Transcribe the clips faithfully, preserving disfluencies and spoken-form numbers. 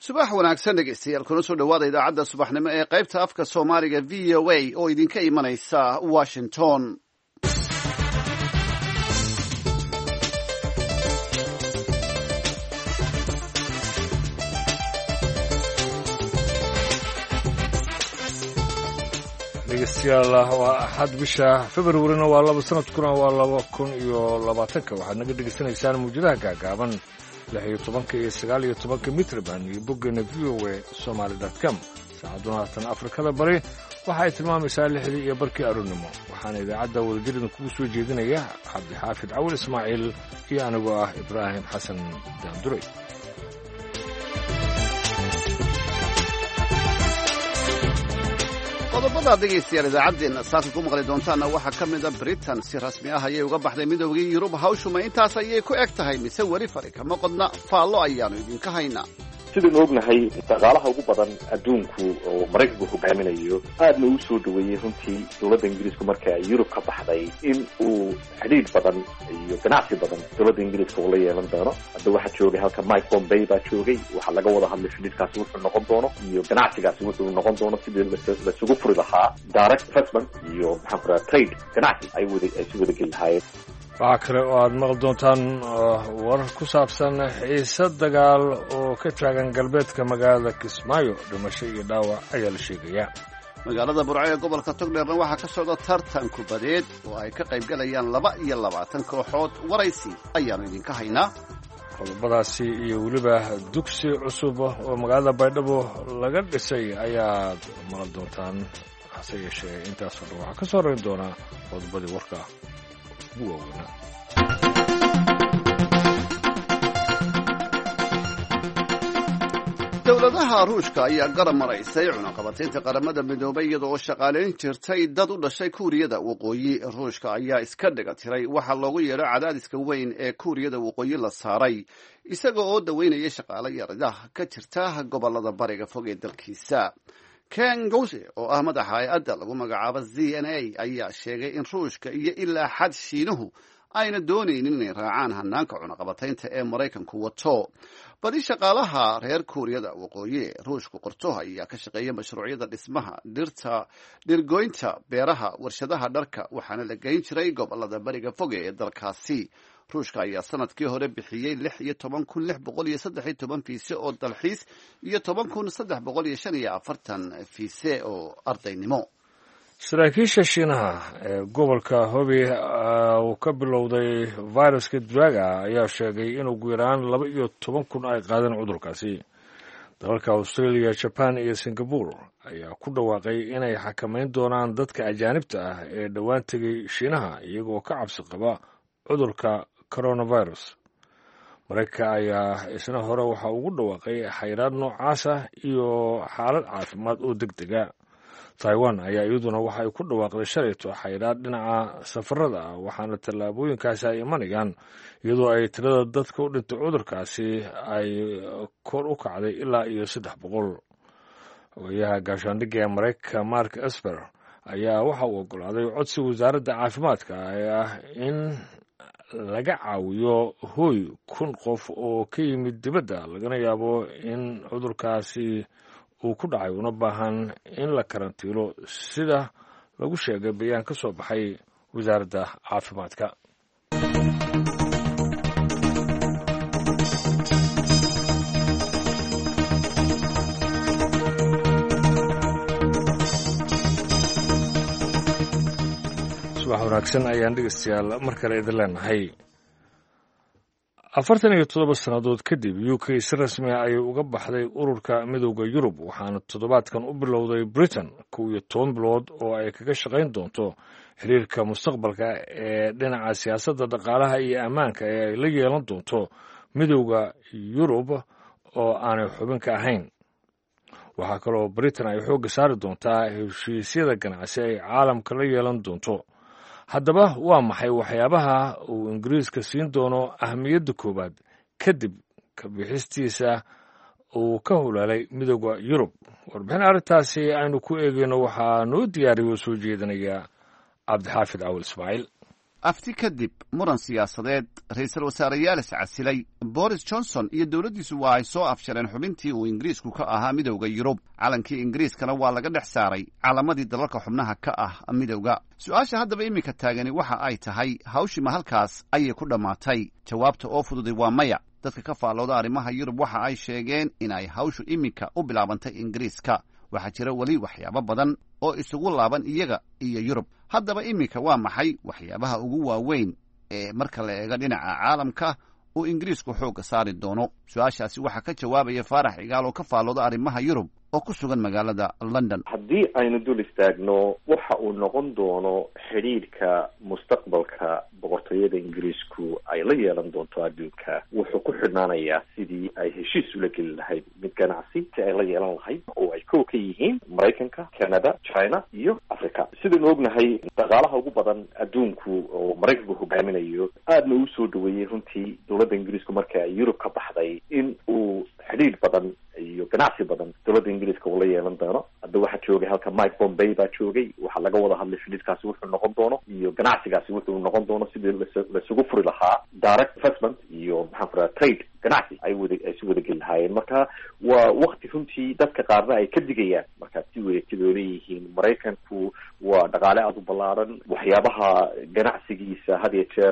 subax wanaagsan dhegeystayaal kuna soo dhowaada idaacadda subaxnimo ee qaybta afka soomaaliga v o a oo idinka imanaysa washington. dhegeystayaal waa axad bisha februarina waa laba sanadkuna waa laba kun iyo labaatanka waxaad naga dhegeysanaysaan mawjadaha gaagaaban lix iyo tobanka iyo sagaal iyo tobanka mitrban iyo boggeena v o a somaali dot com saacaduna haatan afrikada bari waxa ay tilmaamaysaa lixdii iyo barkii aroornimo waxaana idaacadda wadajirida kugu soo jeedinaya cabdixaafid cawil ismaaciil iyo anigoo ah ibraahim xasan daanduray. qodobada dhegeystayaal idaacaddeenna saaka ku maqli doontaana waxaa ka mid a britain si rasmi ah ayay uga baxday midoogii yurub hawshuma intaas ayay ku eg tahay mise weli fari kama qodna faallo ayaanu idinka haynaa. sidaynu ognahay dhaqaalaha ugu badan adduunku oo maraykanku hogaaminayo aadna uu soo dhaweeyey runtii dowladda ingiriisku marka ay yurub ka baxday in uu xidhiidh badan iyo ganacsi badan dowladda ingiriiska uu la yeelan doono. hadda waxaa joogay halka mike bombay baa joogay waxaa laga wada hadlay xidhiidhkaasi wuxuu noqon doono iyo ganacsigaasi wuxuu noqon doono sidii lasugu furi lahaa direct investment iyo maxaan ku raha trade ganacsi ay wada ay si wada geli lahaayeen. waxaa kale oo aad maqli doontaan warar ku saabsan xiise dagaal oo ka taagan galbeedka magaalada kismaayo dhimasho iyo dhaawac ayaa la sheegayaa. magaalada burco ee gobolka togdheerna waxaa ka socda tartan kubadeed oo ay ka qayb galayaan laba iyo labaatan kooxood. waraysi ayaanu idinka haynaa. qodobadaasi iyo weliba dugsi cusub oo magaalada baydhabo laga dhisay ayaad maqli doontaan hase yeeshee intaasoo dhan waxaa ka soo rarin doonaa qodobadii warka dowladaha ruushka ayaa garab maraysay cunaqabataynta qaramada midoobay iyada oo shaqaalayn jirtay dad u dhashay kuuriyada waqooyi. ruushka ayaa iska dhiga tiray waxaa loogu yeedho cadaadiska weyn ee kuuriyada waqooyi la saaray isaga oo daweynaya shaqaale yarida ka jirta gobolada bariga fog ee dalkiisa. ken gose oo ah madaxa hay-adda lagu magacaabo z n a ayaa sheegay in ruushka iyo ilaa xad shiinuhu ayna doonaynin inay raacaan hanaanka cunaqabataynta ee maraykanku wato. badi shaqaalaha reer kuuriyada waqooyi ruushku qorto ayaa ka shaqeeya mashruucyada dhismaha dhirta dhirgoynta beeraha warshadaha dharka waxaana la geyn jiray gobolada bariga foge ee dalkaasi. ruushka ayaa sanadkii hore bixiyey lix iyo toban kun lix boqol iyo saddex iyo toban fiise oo dalxiis iyo toban kun saddex boqol iyo shan iyo afartan fiise oo ardaynimo. saraakiisha shiinaha ee gobolka hobi uu ka bilowday viruska draga ayaa sheegay in ugu yaraan laba iyo toban kun ay qaadeen cudurkaasi. dalalka australia jaban iyo singapore ayaa ku dhawaaqay inay xakamayn doonaan dadka ajaanibta ah ee dhowaan tegay shiinaha iyagoo ka cabsi qaba cudurka coronavirus. maraykanka ayaa isna hore waxaa ugu dhawaaqay xayraad noocaas ah iyo xaalad caafimaad oo deg dega. taiwan ayaa iyaduna waxa ay ku dhawaaqday shalayto xayraad dhinaca safarada ah waxaana tallaabooyinkaasi ay imanayaan iyadoo ay tirada dadka u dhintay cudurkaasi ay kor u kacday ilaa iyo saddex boqol. ogayaha gaashaandhigga ee maraykanka mark esper ayaa waxa uu ogolaaday codsi wasaaradda caafimaadka ee ah in laga caawiyo hooy kun qof oo ka yimid dibadda lagana yaabo in cudurkaasi uu ku dhacay una baahan in la karantiilo sida lagu sheegay bayaan ka soo baxay wasaaradda caafimaadka. subax wanaagsan ayaan dhegeystayaal mar kale idin leenahay. afartan iyo toddoba sannadood kadib u k si rasmi ah ayay uga baxday ururka midowda yurub waxaana toddobaadkan u bilowday britain kow iyo toban bilood oo ay kaga shaqayn doonto xiriirka mustaqbalka ee dhinaca siyaasadda dhaqaalaha iyo ammaanka ee ay la yeelan doonto midowda yurub oo aanay xubin ka ahayn. waxaa kaloo britain ay xoogga saari doontaa heshiisyada ganacsi ay caalamka la yeelan doonto. haddaba waa maxay waxyaabaha uu ingiriiska siin doono ahamiyadda koowaad kadib ka bixistiisa uu ka hulaalay midowda yurub? warbixin arrintaasi aynu ku eegayno waxaa noo diyaariyo soo jeedinaya cabdixaafid cawil ismaaciil. afti kadib muran siyaasadeed ra-iisul wasaareyaal iscasilay boris johnson iyo dowladdiisu waa ay soo afjareen xubintii uu ingiriisku ka ahaa midowda yurub calankii ingiriiskana waa laga dhex saaray calamadii dalalka xubnaha ka ah midowda su-aasha haddaba iminka taagani waxa ay tahay hawshima halkaas ayay ku dhammaatay jawaabta oo fududay waa maya dadka ka faallooda arrimaha yurub waxa ay sheegeen in ay hawshu iminka u bilaabantay ingiriiska waxaa jira weli waxyaabo badan oo isugu laaban iyaga iyo yurub haddaba iminka waa maxay waxyaabaha ugu waaweyn ee marka la eego dhinaca caalamka uu ingiriisku xoogga saari doono su-aashaasi waxaa ka jawaabaya faarax cigaal oo ka faallooda arrimaha yurub oo ku sugan magaalada london. haddii aynu dul istaagno waxa uu noqon doono xidhiidhka mustaqbalka boqortooyada ingiriisku ay la yeelan doonto adduunka wuxuu ku xidhnaanayaa sidii ay heshiis ula geli lahayd mid ganacsi si ay la yeelan lahayd oo ay kow ka yihiin maraykanka, canada, china iyo africa. sidaynu ognahay dhaqaalaha ugu badan adduunku oo maraykanku hogaaminayo aadna uu soo dhaweeyey runtii dowladda ingiriisku marka ay yurub ka baxday in uu xidhiidh badan iyo ganacsi badan dowladda ingiriiska uu la yeelan doono. hadda waxaa joogay halka Mike Pompeo baa joogay, waxaa laga wada hadlay xidhiidhkaasi wuxuu noqon doono iyo ganacsigaasi wuxuu noqon doono sidii lasugu furi lahaa direct investment iyo maxaan ku rahaa trade ganacsi ay wada ay si wada geli lahaayeen. marka waa wakti runtii dadka qaarna ay ka digayaan markaa si wareegtidoo leeyihiin maraykanku waa dhaqaale aada u ballaaran, waxyaabaha ganacsigiisa had iyo jeer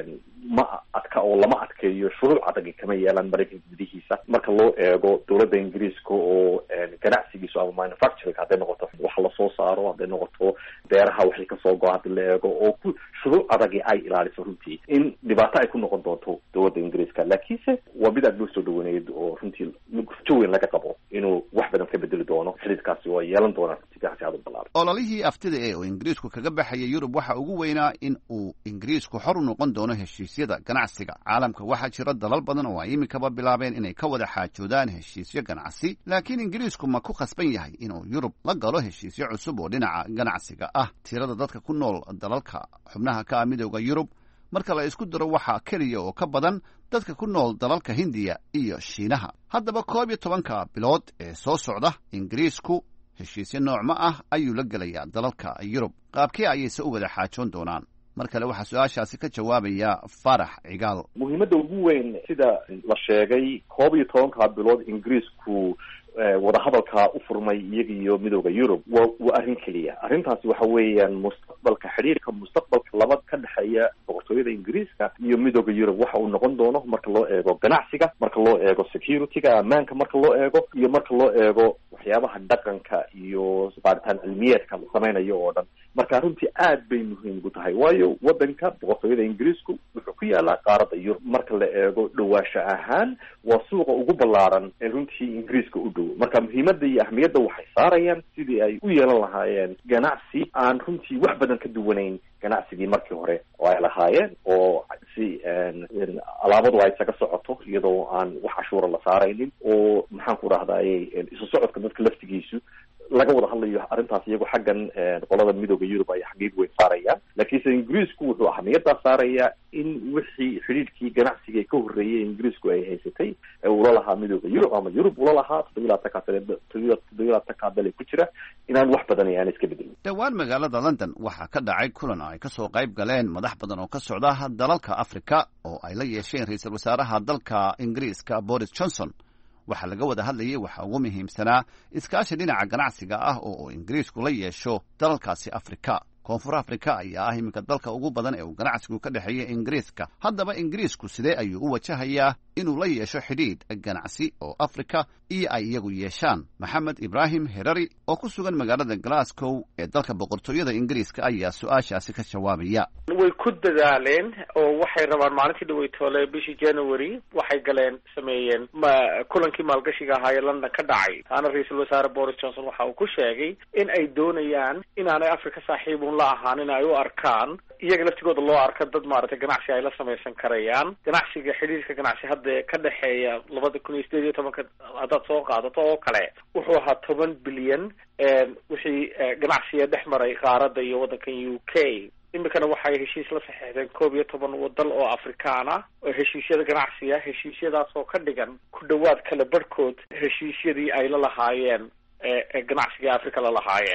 ma adka oo lama adkeeyo, shuruuc adagi kama yeelaan maraykanka gudihiisa marka loo eego dowladda ingiriiska oo ganacsigiisu ama manufacturing hadday noqoto wax lasoo saaro, hadday noqoto beeraha waxay kasoo go hadii la eego oo ku shuruuc adagi ay ilaaliso runtii in dhibaato ay ku noqon doonto dowladda ingiriiska. laakiinse waa mid aad loo soo dhawaneyd oo runtii rajo weyn laga qabo inuu wax badan ka bedeli doono xidhiidhkaasi oo yeelan doona runtii ganacsi aad u ballaaran. ololihii aftida ee uu ingiriisku kaga baxaya yurub waxa ugu weynaa in uu ingiriisku xor u noqon doono heshiisyada ganacsiga caalamka. waxaa jira dalal badan oo ay imikaba bilaabeen inay ka wada xaajoodaan heshiisyo ganacsi, laakiin ingiriisku ma ku khasban yahay inuu yurub la galo heshiisyo cusub oo dhinaca ganacsiga ah. tirada dadka ku nool dalalka xubnaha ka ah midowda yurub marka la isku daro waxaa keliya oo ka badan dadka ku nool dalalka hindiya iyo shiinaha. haddaba koob iyo tobanka bilood ee soo socda ingiriisku heshiisyo noocma ah ayuu la gelayaa dalalka yurub. qaabkee ayayse u wada xaajoon doonaan? mar kale waxaa su-aashaasi ka jawaabaya farax cigaal. muhiimadda ugu weyn sida la sheegay koob iyo tobanka bilood ingiriisku wadahadalkaa u furmay iyaga iyo midowda yurub wa waa arrin keliya. arrintaasi waxa weeyaan mustaqbalka xidhiirka mustaqbalka laba ka dhexeeya boqortooyada ingiriiska iyo midowda yurub waxa uu noqon doono marka loo eego ganacsiga, marka loo eego security-ga ammaanka, marka loo eego iyo marka loo eego waxyaabaha dhaqanka iyo baaritaan cilmiyeedka la samaynayo oo dhan. marka runtii aad bay muhiim ugu tahay waayo wadanka boqortooyada ingiriisku wuxuu ku yaalaa qaaradda yurub marka la eego dhawaasho ahaan waa suuqa ugu ballaaran ee runtii ingiriiska u dhow. marka muhiimadda iyo ahmiyadda waxay saarayaan sidii ay u yeelan lahaayeen ganacsi aan runtii wax badan ka duwanayn ganacsigii markii hore oo ay lahaayeen oo si alaabadu ay isaga socoto iyadoo aan wax cashuura la saaraynin oo maxaan ku rahdaye isu socodka dadka laftigiisu laga wada hadlayo arrintaas iyagoo xaggan qolada midowda yurub ay xaqiiq weyn saarayaan. laakiinse ingiriisku wuxuu ahmiyaddaa saarayaa in wixii xidhiidhkii ganacsiga ka horreeyay ingiriisku ay haysatay ee ula lahaa midowda yurub ama yurub ula lahaa toddobiyi labaatan toddobiyi labaatan dal ku jira inaan wax badan aan iska bedelin. dhowaan magaalada london waxaa ka dhacay kulan ay kasoo qayb galeen madax badan oo ka socda dalalka africa oo ay la yeesheen ra-iisul wasaaraha dalka ingiriiska boris johnson. waxaa laga wada hadlayay waxaa ugu muhiimsanaa iskaashi dhinaca ganacsiga ah oo uu ingiriisku la yeesho dalalkaasi afrika. koonfur afrika ayaa ah iminka dalka ugu badan ee uu ganacsigu ka dhexeeya ingiriiska. haddaba ingiriisku sidee ayuu u wajahayaa inuu la yeesho xidhiidh ganacsi oo afrika iyo ay iyagu yeeshaan? maxamed ibraahim herari oo ku sugan magaalada glasgow ee dalka boqortooyada ingiriiska ayaa su-aashaasi ka jawaabaya. way ku dadaaleen oo waxay rabaan maalintii dhaweytoole bishii january waxay galeen sameeyeen ma kulankii maalgashiga ahaa ee london ka dhacay. taana ra-iisul wasaare boris johnson waxa uu ku sheegay in ay doonayaan inaanay afrika saaxiib un la ahaan in ay u arkaan iyaga laftigooda loo arka dad maaragtay ganacsi ay la samaysan karayaan. ganacsiga xidhiirka ganacsi hadda ka dhexeeya labada kun iyo sideed iyo tobanka haddaad soo qaadato oo kale wuxuu ahaa toban bilyan wixii ganacsiga dhex maray qaaradda iyo waddankan u k. imikana waxay heshiis la saxeexdeen koob iyo toban wadal oo afrikaan ah oo heshiisyada ganacsiga heshiisyadaas oo ka dhigan ku dhawaad kala barhkood heshiisyadii ay la lahaayeen ganacsiga africa la lahaayeen.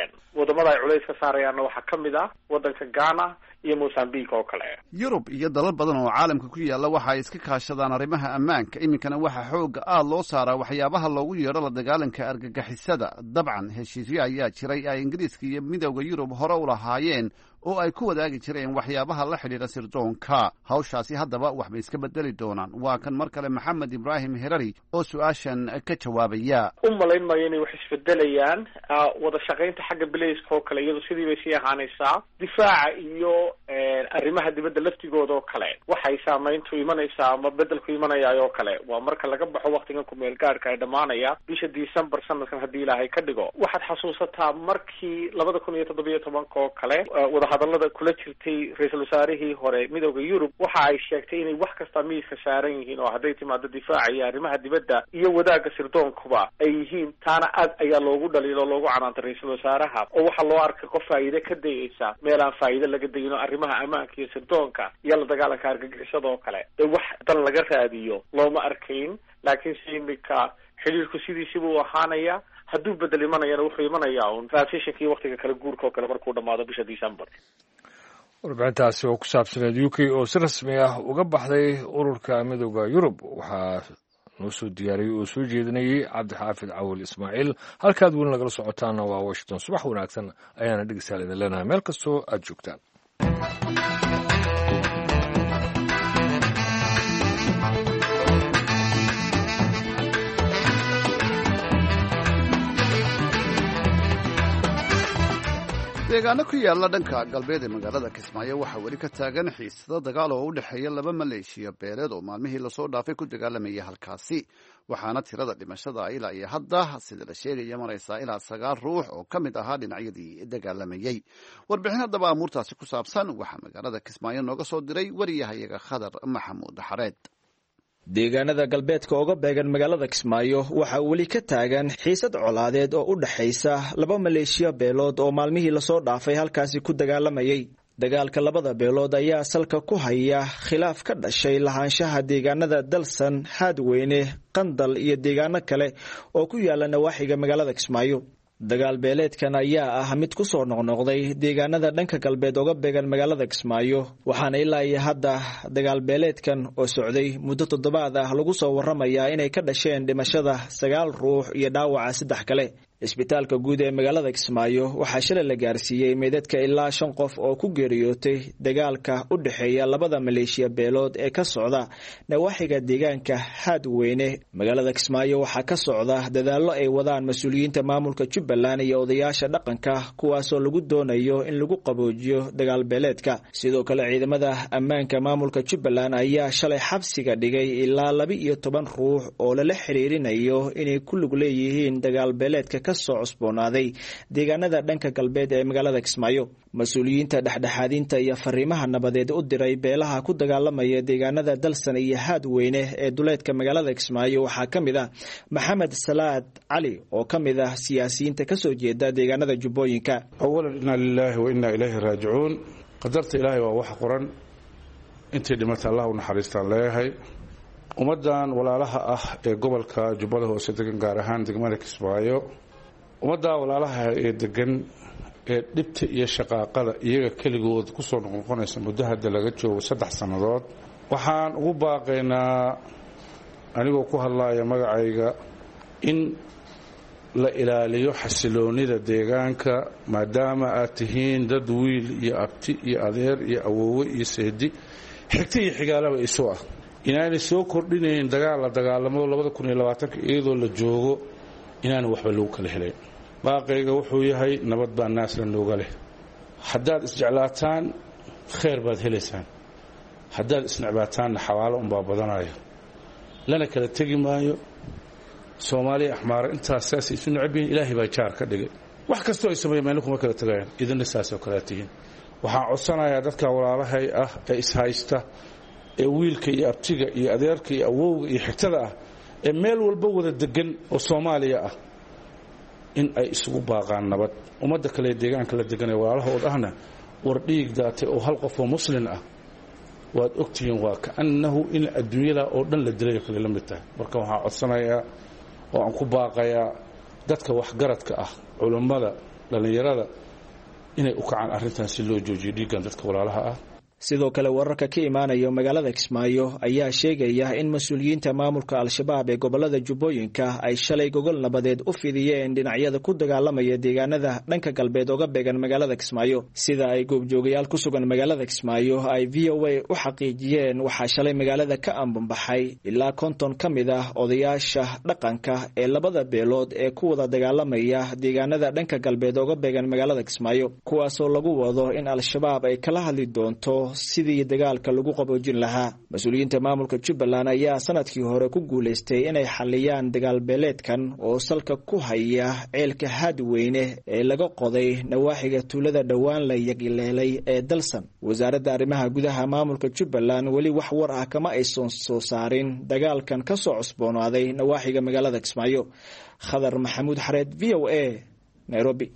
wadamada ay culays ka saarayaanna waxaa ka mid ah waddanka Ghana iyo Mozambique oo kale. Yurub iyo dalal badan oo caalamka ku yaala waxa ay iska kaashadaan arrimaha ammaanka. Iminkana waxa xoog aad loo saaraa waxyaabaha loogu yeero la dagaalanka argagixisada. Dabcan heshiisyo ayaa jiray ay Ingiriiska iyo midowga Yurub hore u lahaayeen oo ay ku wadaagi jireen waxyaabaha la xidhiidha sirdoonka. Hawshaasi haddaba wax bay iska bedeli doonaan. Waa kan mar kale Maxamed Ibrahim Herari oo su'aashan ka jawaabaya. U malayn maayo inay wax isbedelayaan wada shaqaynta xagga bilayska oo kale iyadu sidii bay sii ahaanaysaa. Difaaca iyo arrimaha dibadda laftigooda oo kale waxay saamayntu imanaysaa ama bedelku imanaya oo kale waa marka laga baxo waqtigan ku meel gaarka ay dhamaanaya bisha December sanadkan haddii Ilaahay ka dhigo. Waxaad xasuusataa markii labada kun iyo toddoba iyo tobanka oo kale wada hadallada kula jirtay ra'iisul wasaarihii hore midowga Yurub waxa ay sheegtay inay wax kasta miiska saaran yihiin oo hadday timaado difaaca iyo arrimaha dibadda iyo wadaagga sirdoonkuba ay yihiin taana aad ayaa loogu dhaliilo loogu canaantay ra'iisul wasaaraha oo waxa loo arkay qof faa'iido ka dayaysa meel aan faa'iido laga dayino arrimaha ammaanka iyo sirdoonka iyo la dagaalanka argagixisada oo kale ee wax dan laga raadiyo looma arkayn laakiin si imika xiriirku sidiisiba u ahaanaya hadduu bedel imanayana wuxuu imanayaa un transitionkii waqtiga kala guurka oo kale markuu dhamaado bisha December. warbixintaasi oo ku saabsaneed U K oo si rasmi ah uga baxday ururka midowga Yurub waxaa noo soo diyaariyey oo soo jeedinayay Cabdixaafid Cawil Ismaaciil. halkaad weli nagala socotaana waa Washington. subax wanaagsan ayaana dhegeystayaal idin leenahay meel kastoo aad joogtaan. deegaano ku yaala dhanka galbeed ee magaalada Kismaayo waxaa weli ka taagan xiisado dagaal oo u dhexeeya laba maleeshiya beeleed oo maalmihii lasoo dhaafay ku dagaalamaya halkaasi waxaana tirada dhimashada ilaa iyo hadda sida la sheegaya maraysaa ilaa sagaal ruux oo ka mid ahaa dhinacyadii dagaalamayey. warbixin haddaba amuurtaasi ku saabsan waxaa magaalada Kismaayo nooga soo diray wariyahayaga Khadar Maxamuud Xareed. deegaanada galbeedka uga beegan magaalada Kismaayo waxa weli ka taagan xiisad colaadeed oo u dhaxaysa laba maleeshiya beelood oo maalmihii lasoo dhaafay halkaasi ku dagaalamayay. dagaalka labada beelood ayaa salka ku haya khilaaf ka dhashay lahaanshaha deegaanada Dalsan, Haadweyne, Qandal iyo deegaano kale oo ku yaala nawaaxiga magaalada Kismaayo. dagaal beeleedkan ayaa ah mid ku soo noqnoqday deegaanada dhanka galbeed uga beegan magaalada Kismaayo waxaana ilaa iyo hadda dagaal beeleedkan oo socday muddo toddobaad ah lagu soo waramayaa inay ka dhasheen dhimashada sagaal ruux iyo dhaawaca saddex kale. isbitaalka guud ee magaalada Kismaayo waxaa shalay la gaarsiiyey meedadka ilaa shan qof oo ku geeriyootay dagaalka u dhaxeeya labada maleeshiya beelood ee ka socda nawaaxiga deegaanka Haadweyne. magaalada Kismaayo waxaa ka socda dadaallo ay wadaan mas'uuliyiinta maamulka Jubbaland iyo odayaasha dhaqanka kuwaas oo lagu doonayo in lagu qaboojiyo dagaal beeleedka. sidoo kale ciidamada ammaanka maamulka Jubbaland ayaa shalay xabsiga dhigay ilaa laba iyo toban ruux oo lala xiriirinayo inay ku lug leeyihiin dagaal beeleedka ka soo cusboonaaday deegaanada dhanka galbeed ee magaalada Kismaayo. mas'uuliyiinta dhexdhexaadinta iyo fariimaha nabadeed u diray beelaha ku dagaalamaya deegaanada Dalsan iyo Haadweyne ee duleedka magaalada Kismaayo waxaa ka mid ah Maxamed Salaad Cali oo ka mid ah siyaasiyiinta ka soo jeeda deegaanada Jubbooyinka. awalan inna lillahi wa inna ilayhi raaji'uun. qadarta ilaahay waa wax qoran intii dhimata Allah u naxariistaan leeyahay. ummadan walaalaha ah ee gobolka Jubbada Hoose degan gaar ahaan degmada Kismaayo ummadda walaalaha ee degan ee dhibta iyo shaqaaqada iyaga kaligood ku soo noqonaysa muddo hadda laga joogo saddex sanadood waxaan ugu baaqaynaa anigoo ku hadlaaya magacayga in la ilaaliyo xasiloonida deegaanka maadaama aad tihiin dad wiil iyo abti iyo adeer iyo awoowe iyo seedi xigta iyo xigaalaba isu ah inaanay soo kordhinayn dagaal la dagaalamo labada kun iyo labaatanka iyadoo la joogo inaanu waxba lagu kala helay. baaqayga wuxuu yahay nabad baa naas la nooga leh. haddaad isjeclaataan khayr baad helaysaan, haddaad isnacbaataanna xawaalo unbaa badanaya, lana kala tegi maayo. soomaaliya axmaara intaas saas isu necab yihiin ilaahay baa jaar ka dhigay. wax kastoo ay sameeyeen meel kuma kala tagayaan idinna saasoo kala tihiin. waxaan codsanayaa dadka walaalahay ah ee ishaysta ee wiilka iyo abtiga iyo adeerka iyo awowga iyo xigtada ah ee meel walba wada degan oo Soomaaliya ah in ay isugu baaqaan nabad. ummadda kale deegaanka la degan ee walaalahood ahna war dhiig daatay oo hal qof oo muslim ah waad ogtihiin waa ka annahu in adduunyada oo dhan la dilay kale la mid tahay. marka waxaan codsanayaa oo aan ku baaqayaa dadka wax garadka ah, culimada, dhalinyarada inay u kacaan arrintan si loo joojiyo dhiiggan dadka walaalaha ah. sidoo kale wararka ka imaanaya magaalada Kismaayo ayaa sheegaya in mas'uuliyiinta maamulka al-shabaab ee gobolada Jubbooyinka ay shalay gogol nabadeed u fidiyeen dhinacyada ku dagaalamaya deegaanada dhanka galbeed uga beegan magaalada Kismaayo sida ay goobjoogayaal ku sugan magaalada Kismaayo ay V O A u xaqiijiyeen waxaa shalay magaalada ka ambanbaxay ilaa konton ka mid ah odayaasha dhaqanka ee labada beelood ee ku wada dagaalamaya deegaanada dhanka galbeed uga beegan magaalada Kismaayo kuwaas oo lagu wado in al-shabaab ay kala hadli doonto sidii dagaalka lagu qaboojin lahaa. Mas'uuliyiinta maamulka Jubbaland ayaa sanadkii hore ku guuleystay inay xaliyaan dagaal beeleedkan oo salka ku haya ceelka Hadweyne ee laga qoday nawaaxiga tuulada dhawaan la yagileelay ee Dalsan. Wasaaradda arrimaha gudaha maamulka Jubbaland weli wax war ah kama aysan soo saarin dagaalkan ka soo cusboonaaday nawaaxiga magaalada Kismaayo. Khadar Maxamuud Xareed, V O A, Nairobi.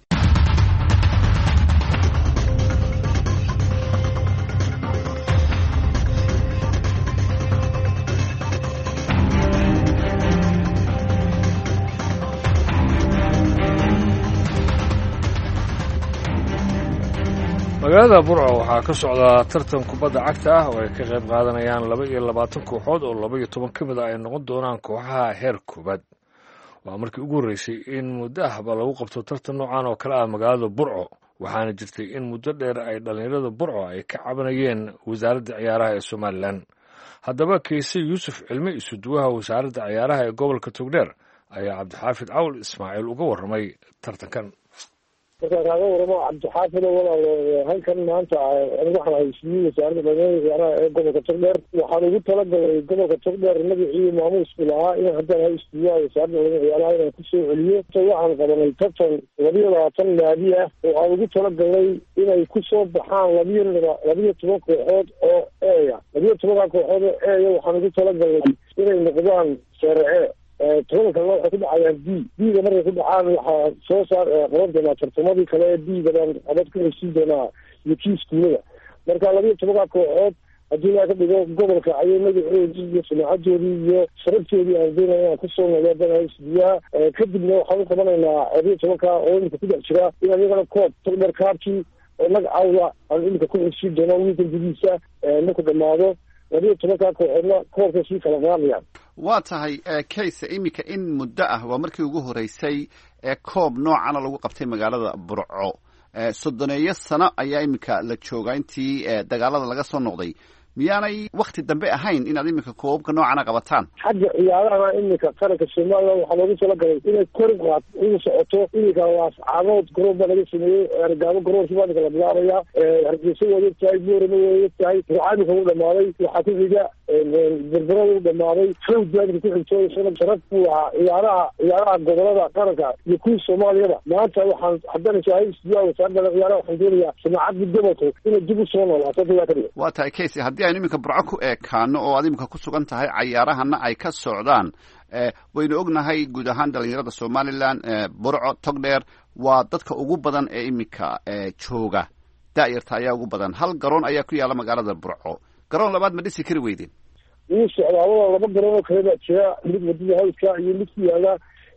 magaalada Burco waxaa ka socda tartan kubadda cagta ah oo ay ka qayb qaadanayaan laba iyo labaatan kooxood oo laba iyo toban ka mid ah ay noqon doonaan kooxaha heer koobaad. waa markii ugu horreysay in muddo ahba lagu qabto tartan noocan oo kale ah magaalada Burco, waxaana jirtay in muddo dheer ay dhalinyarada Burco ay ka cabanayeen wasaaradda ciyaaraha ee Somaliland. haddaba Kayse Yuusuf Cilmi isuduwaha wasaaradda ciyaaraha ee gobolka Togdheer ayaa Cabdixaafid Cawl Ismaaciil uga warramay tartankan. markaa kaaga waramo Cabdixaafid walaal halkan maanta waxaan haysiiyey wasaaradda dhalinyarada ciyaaraha ee gobolka Togdheer. waxaan ugu talagalay gobolka Togdheer magacii maamuuska lahaa in haddaan haysiiyo wasaaradda dhalinyarada ciyaaraha inaan ku soo celiyo. waxaan qabanay tartan labiyo labaatan naadi ah oo aan ugu talagalnay inay ku soo baxaan labiyo labiyo toban kooxood oo eeya labiyo tobanka kooxood oo eeya waxaan ugu talagalnay inay noqdaan sharce tobanka kale waxay ku dhacayaan d d-ga markay ku dhacaan waxaa soo saar qaban doonaa tartamadii kale ee d-ga baan abad ka heshiin doonaa iyo kii iskuulada. marka labiyo tobanka kooxood haddii laa ka dhigo gobolka ayay magacoodii iyo sumaacadoodii iyo sharaftoodii aan doonaya inaan kusoo noleedan haysiiyaa. kadibna waxaan u qabanaynaa labiyo tobanka oo iminka ku dhex jira in iyagana koob Togdheer kaarkii oo magacawda aan iminka ku heshiin doono wiilka gudihiisa marku dhamaado labiyo tobanka kooxoodna koobka sii kala qaadayaan. waa tahay Kayse, iminka in muddo ah waa markii ugu horeysay ee koob noocana lagu qabtay magaalada Burco. soddoneeyo sano ayaa iminka la joogaa intii dagaalada laga soo noqday. miyaanay wakti dambe ahayn inaad iminka koobabka noocana qabataan? xagga ciyaarahana iminka qaranka Soomaaliya waxaa loogu talagalay inay kor qaad ugu socoto. iminka laascaanood garoon baa laga sameeyey, ergaabo garoonki baa laga bilaabaya, Hargeysa waa ogtahay, Boorama waa ogtahay, Rucaanka wuu dhamaaday, waxaa ku xiga Berbera wuu dhamaaday, Fawd baa ku xigtay. sanad sharaf buu ahaa ciyaaraha ciyaaraha gobolada qaranka iyo kuwii Soomaaliyada. maanta waxaan haddana shahaysiiyaa wasaaradda ciyaaraha waxaan doonayaa sumcadda gobolka inay dib u soo noolaato. waa tahay Kayse, haddii aynu iminka Burco ku eekaano oo aad iminka ku sugan tahay cayaarahana ay ka socdaan, waynu ognahay guud ahaan dhalinyarada Somaliland Burco Togdheer waa dadka ugu badan ee iminka jooga, daayarta ayaa ugu badan. hal garoon ayaa ku yaala magaalada Burco, garoon labaad ma dhisi kari weydeen? wuu socdaa walaal, laba garoon oo kale baa jira, mid wadada hawska iyo mid ku yaala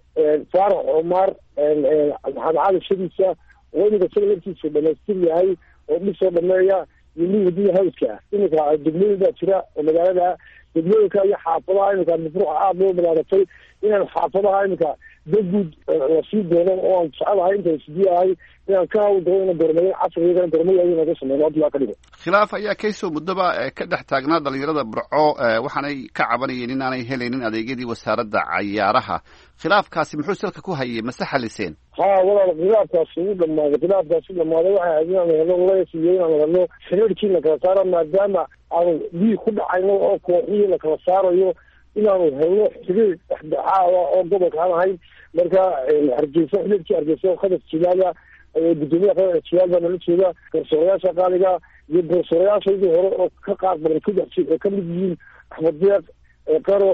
Faarax Omar Maxamed Cali Shadiisa oo iminka isaga laftiisa dhamaystir yahay oo dhisoo dhameeya iyo mid wadada hawska ah. iminka degmooyin baa jira oo magaalada degmooyinka iyo xaafadaha iminka Burco aad loo balaaratay inaan xaafadaha iminka daguud la sii doono oo aan jecelahay inta sidiyahay inaan ka hawl doono gormayn casriga gormayn inaga sameeyo hadda ka dhigo. khilaaf ayaa Kayse muddoba ka dhex taagnaa dhalinyarada Burco, waxaanay ka cabanayeen inaanay helaynin adeegyadii wasaaradda ciyaaraha. khilaafkaasi muxuu salka ku hayay mase xaliseen? haa walaal, khilaafkaasi wuu dhamaaday khilaafkaasi dhamaaday waxay ahayd inaan helno leesiyo inaan helno xiriirkii la kala saaro, maadaama aanu dhiig ku dhacayno oo kooxihii la kala saarayo inaanu helno xiriir dhexdhexaada oo gobolka aan ahayn. marka Hargeysa xiriirkii Hargeysa oo khadaf jilaala gudoomiyaha qaranka jilaal baa nala jooga, garsoorayaasha qaaliga iyo garsoorayaashii hore oo ka qaad badan ku dhex jira ka mid yihiin Axmed Deeq Qaro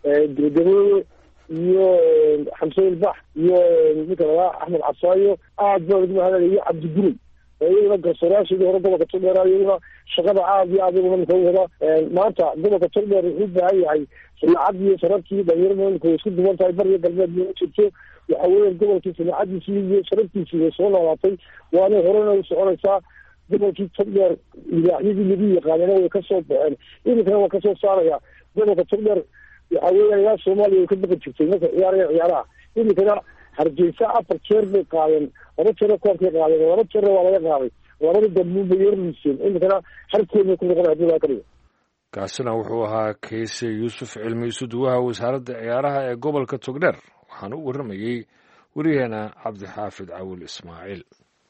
Gaboowe iyo Xamse Ilbax iyo ninka la Axmed Casaayo aad baa ugu mahadceliyay iyo Cabdi Guri iyaguna garsoorayaashii hore gobolka Togdheer iyaguna shaqada aad iyo aad ugu ka wada. maanta gobolka Togdheer wuxuu baahan yahay sumcad iyo sharaftii dhalinyarada isku duwan tahay bariga galbeed iyo jirto waxa weeyaan gobolkii sumcadiisii iyo sharaftiisii way soo noolaatay waana horena u soconaysaa gobolkii togdheer libaaxyadii lagu yaqaanana way kasoo baxeen iminkana waa kasoo saaraya gobolka togdheer waxa weeyaan ilaa soomaaliya way ka baqi jirtay marka ciyaaraya ciyaaraha iminkana hargeysa afar jeer bay qaadeen laba jeerna koobkay qaadeen laba jeerna waa laga qaaday labada dambuunbay yarliiseen iminkana harkoodbay ku noqon hadii laa ka dhigo kaasina wuxuu ahaa kayse yuusuf cilmi isuduwaha wasaaradda ciyaaraha ee gobolka togdheer waxaana u warramayey wariyaheena cabdixaafid cawil ismaaciil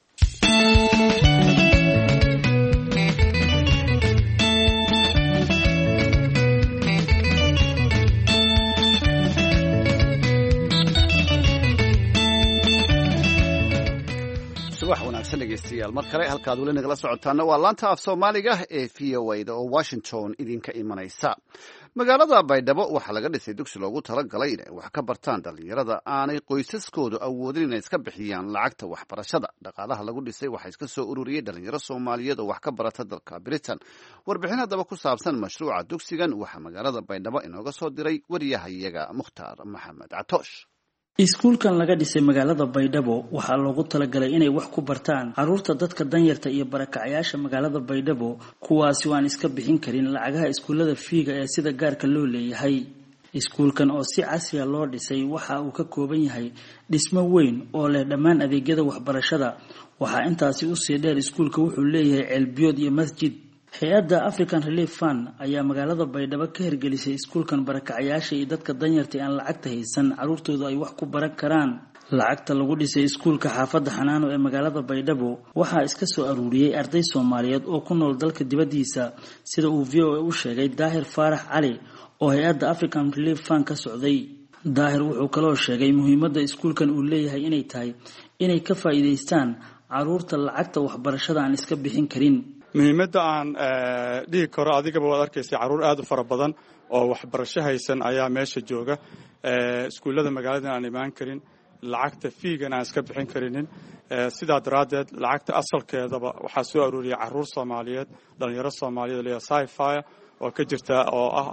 subax wanaagsan dhegeystayaal mar kale halkaad weli nagala socotaana waa laanta af soomaaliga ee v o a da oo washington idinka imanaysa magaalada baydhabo waxaa laga dhisay dugsi loogu talagalay inay wax ka bartaan dhalinyarada aanay qoysaskoodu awoodin inay iska bixiyaan lacagta waxbarashada dhaqaalaha lagu dhisay waxaa iska soo ururiyey dhalinyaro soomaaliyeed oo wax ka barata dalka britain warbixin haddaba ku saabsan mashruuca dugsigan waxaa magaalada baydhabo inooga soo diray wariyahayaga mukhtaar maxamed catoosh iskuulkan laga dhisay magaalada baydhabo waxaa loogu talagalay inay wax ku bartaan caruurta dadka danyarta iyo barakacayaasha magaalada baydhabo kuwaasi waan iska bixin karin lacagaha iskuullada fiiga ee sida gaarka loo leeyahay iskuulkan oo si casriya loo dhisay waxa uu ka kooban yahay dhismo weyn oo leh dhammaan adeegyada waxbarashada waxaa intaasi usii dheer iskuulka wuxuu leeyahay ceelbiyood iyo masjid hay-adda African Relief Fund ayaa magaalada baydhabo ka hirgelisay iskuulkan barakacayaasha iyo dadka danyarta aan lacagta haysan caruurtooda ay wax ku baran karaan lacagta lagu dhisay iskuulka xaafadda Xanaano ee magaalada baydhabo waxaa iska soo aruuriyay arday Soomaaliyeed oo ku nool dalka dibadiisa sida uu V O A u sheegay Daahir Faarax Cali oo hay-adda African Relief Fund ka socday Daahir wuxuu kaloo sheegay muhiimadda iskuulkan uu leeyahay inay tahay inay ka faa'iideystaan caruurta lacagta waxbarashada aan iska bixin karin muhiimadda aan dhihi karo adigaba waad arkaysa caruur aad u fara badan oo waxbarasho haysan ayaa meesha jooga iskuullada magaalada aan imaan karin lacagta fiigan aan iska bixin karinin sidaa daraaddeed lacagta asalkeedaba waxaa soo aruuriyay caruur Soomaaliyeed dhalinyaro Soomaaliyeed leeyahay Sci-Fi oo ka jirta oo ah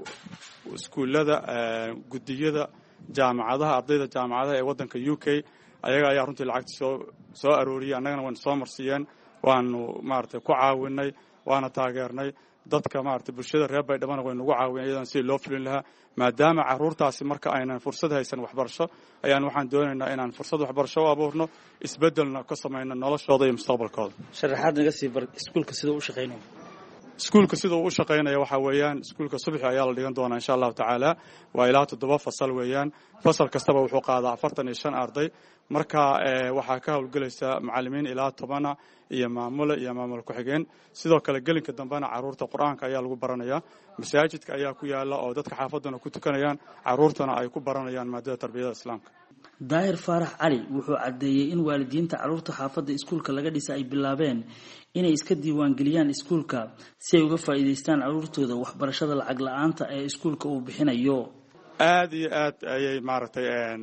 iskuullada gudiyada jaamacadaha ardayda jaamacadaha ee waddanka U K ayaga ayaa runtii lacagta soo soo aruuriyay annagana waan soo marsiyeen waanu maartay ku caawinay waana taageernay dadka maartay bulshada reer baydhabo way nagu caawinayaan si loo fulin lahaa maadaama caruurtaasi marka aynan fursad haysan waxbarasho ayaan waxaan doonaynaa inaan fursad waxbarasho u abuurno isbedelna ka sameeyno noloshooda iyo mustaqbalkooda sharaxaad naga sii bar iskuulka sida uu shaqeynayo iskuulka sida uu u shaqeynayo waxa weeyaan iskuulka subaxi ayaa la dhigan doonaa insha Allah tacaala waa ilaa toddoba fasal weeyaan fasal kastaba wuxuu qaadaa afartan iyo shan arday marka waxaa ka howlgelaysa macallimiin ilaa toban iyo maamule iyo maamul ku xigeen sidoo kale gelinka dambana caruurta quraanka ayaa lagu baranayaa masaajidka ayaa ku yaala oo dadka xaafadana ku tukanayaan caruurtana ay ku baranayaan maadada tarbiyada islaamka Daahir Faarax Cali wuxuu cadeeyay in waalidiinta caruurta xaafadda iskuulka laga dhisay ay bilaabeen inay iska diiwaan geliyaan iskuulka si ay uga faa'iideystaan caruurtooda waxbarashada lacag la'aanta ee iskuulka uu bixinayo aad iyo aad ayay maaragtay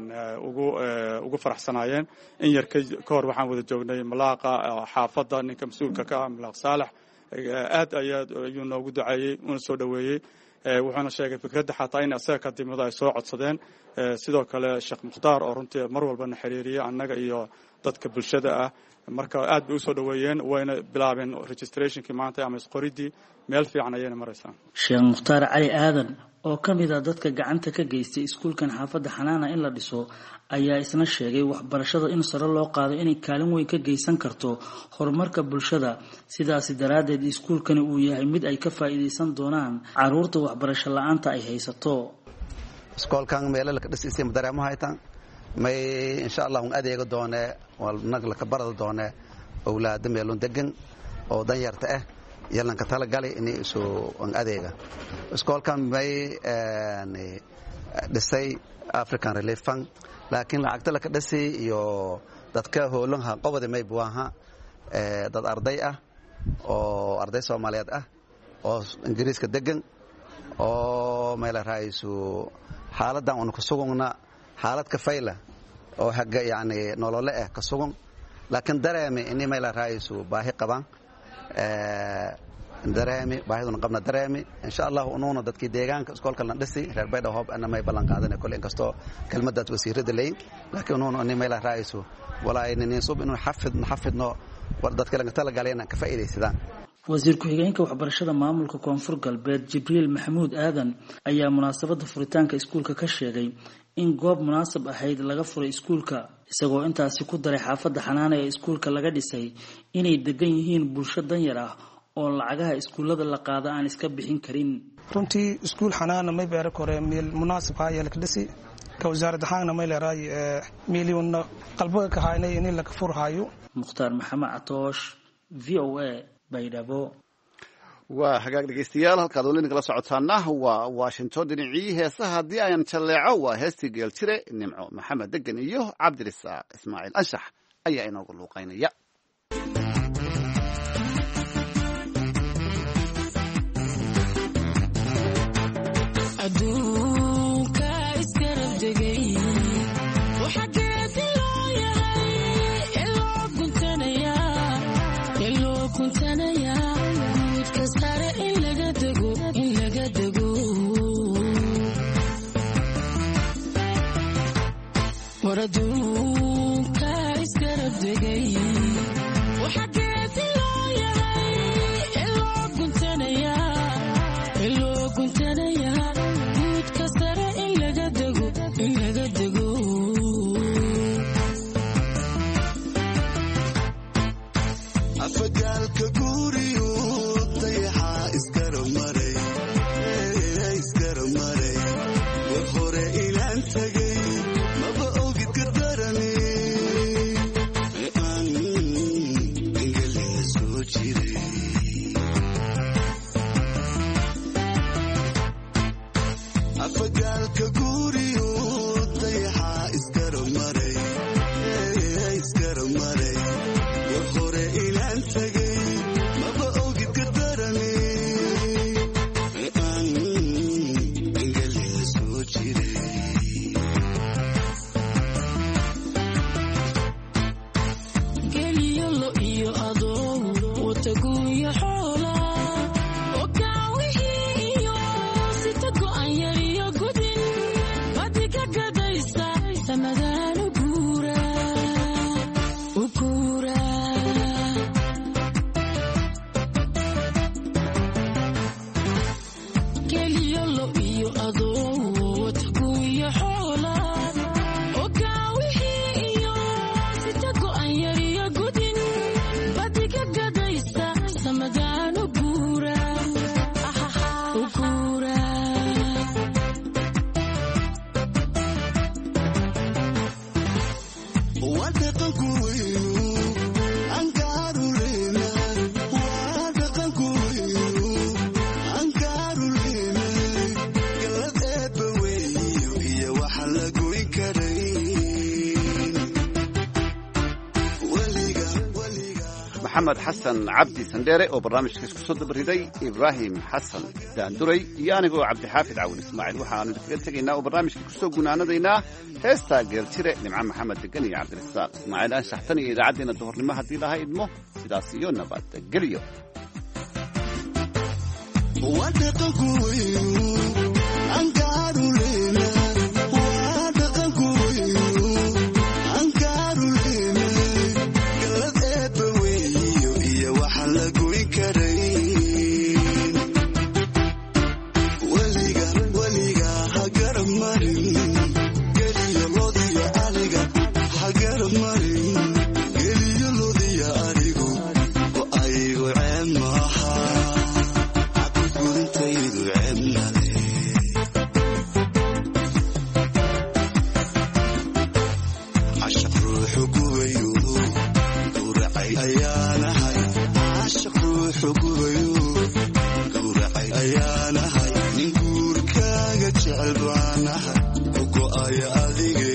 ugu ugu faraxsanaayeen in yar ka hor waxaan wada joognay malaaqa xaafadda ninka mas'uulka ka ah Malaaq Saalax aad ayuu noogu duceeyay una soo dhaweeyay wuxuuna sheegay fikradda xataa in asaga ka dimada ay soo codsadeen sidoo kale Sheekh Mukhtaar oo runtii mar walba na xiriiriyay annaga iyo dadka bulshada ah marka aad bay u soo dhaweeyeen wayna bilaabeen registrationkii maanta ama isqoridii meel fiican ayayna maraysaa Sheekh Mukhtaar Cali Aadan oo kamid ah dadka gacanta ka geystay iskuulkan xaafadda Xanaana in la dhiso ayaa isna sheegay waxbarashada in sare loo qaado inay kaalin weyn ka geysan karto horumarka bulshada sidaas daraadeed iskuulkani uu yahay mid ay ka faa'iideysan doonaan caruurta waxbarasho la'aanta ay haysato iskuulkan meel la dhisay madareemaha aytan may insha Allah un adeega doone wal nagla ka barada doone awlaad meelun degan oo danyarta ah yalan ka tala galay inay soo an adeega iskuulkan may dhisay African Relief Fund laakiin lacagta la ka dhisay iyo dadka hoolanha qowada may buaha ee dad arday ah oo arday Soomaaliyeed ah oo Ingiriiska degan oo meel raayso xaaladan uu ku sugna xaalad ka fayla oo haga yaani nolol ah ka sugan laakiin dareemay in meel raayso baahi qabaan ee dareemi baahiduna qabna dareemi insha Allah unuuna dadkii deegaanka iskoolkana dhisi reer Baydhabo hoob ana may ballan qaadanay kulli inkastoo kelmadaas wasiirada leey laakiin unuuna ani meel raaiso walaa inay sub inuu xafid xafidno war dadka laga tala galayna ka faa'iideysadaan wasiir ku-xigeenka waxbarashada maamulka koonfur galbeed Jibriil Maxamuud Aadan ayaa munaasabada furitaanka iskuulka ka sheegay in goob munaasab ahayd laga furay iskuulka isagoo intaasi ku daray xaafadda xanaana ee iskuulka laga dhisay inay degan yihiin bulsho danyar ah oo lacagaha iskuulada la qaada aan iska bixin karin runtii iskuul xanaana may beer kore meel munaasab ah yeel ka dhisi ka wasaaradda xanaana may leeyahay milyan qalbiga ka haynay in la ka furhayo Mukhtaar Maxamed Atoosh V O A Baydhabo waa hagaag dhegeystayaal halkaad weli nagala socotaana waa Washington dhinacii heesaha haddii ayaan jaleeco waa heestii geeltire Nimco Maxamed Degan iyo Cabdirasaaq Ismaaciil Anshax ayaa inoogu luuqaynaya adduunka iskarab degay waxa geedi loo yahay iloo kuntanaya iloo kuntanaya guudka sare in laga dego in laga dego war adduunka iskarab degay waxa geedi loo yahay iloo kuntanaya iloo kuntanaya afagaalka guriyo dayaxa isgarab maray isgarab maray war hore ilaan tagay maba ogid ka darani aan engelina soo jiray afagaalka guriyo dayaxa isgarab maray isgarab maray war hore ilaan tagay maba ogid ka darani aan engelina soo jiray geliyo lo iyo adoo wataguya xoola oo gaawihii iyo sita go'an yar iyo gudin badiga gadaysa samadaan u guura u guura geliyo lo iyo adoo wataguya xoola oo gaawihii iyo sita go'an yar iyo gudin badiga gadaysa samadaan u guura u guura waa dhaqanku weynu aan gaaruleyna waa dhaqanku weynu aan gaaruleyna galad eebba weeyo iyo waxaan la goyn karayn weliga weliga maxamed xasan cabdi sandheere oo barnaamijka isku soo dabariday Ibraahim Xasan Daanduray iyo anigoo Cabdixaafid Caawin Ismaaciil waxaanu idinkaga tegaynaa oo barnaamijka ku soo gunaanadaynaa heestaa geeltire Nimco Maxamed Degan iyo Cabdirasaaq Ismaaciil Anshax tan iyo idaacaddeenna duhurnimo haddii laha idmo sidaas iyo nabadgelyo waa dhaqanku weynu aan gaaruleyna waa dhaqanku weynu aan gaaruleyna galad eebba weeyo iyo waxaan la goyn karayn weliga weliga ha garab marin geliyo lodiyo ariga ha garab marin geliyo lodiyo arigu oo aygu ceeb maaha gudintaydu ceeb male cashaq ruuxu gubayo gowracay ayaanahay cashaq ruuxu gubayo gowracay ayaanahay nin guurkaaga jecel baanahay u go'aya adiga